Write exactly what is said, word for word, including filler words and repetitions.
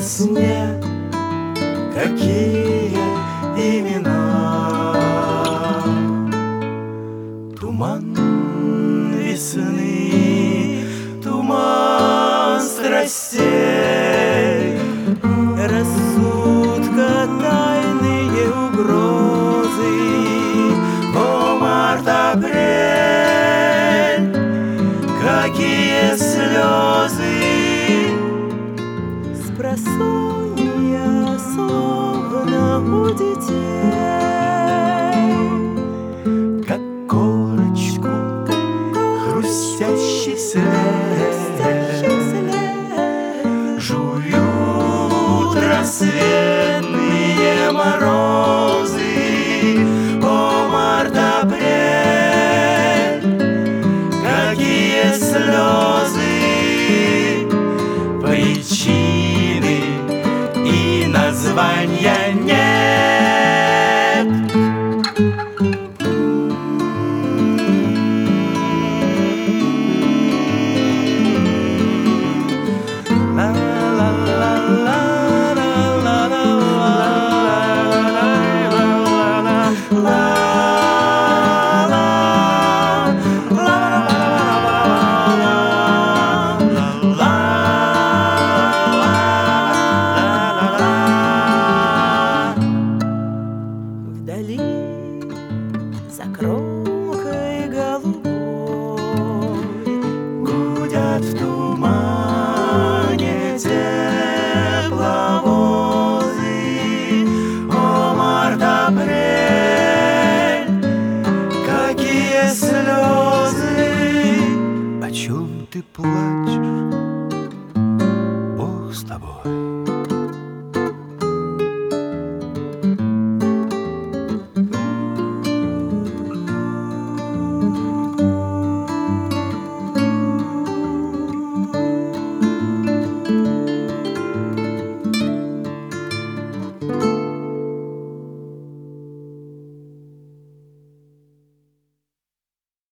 сне какие имена? Туман весны, туман страстей, рассудка тайные угрозы. О, март-апрель, какие слезы! Спросонья, словно у детей, как корочку хрустящий след жуют рассветные морозы. О, март-апрель, какие слезы! Причины и названия нет. La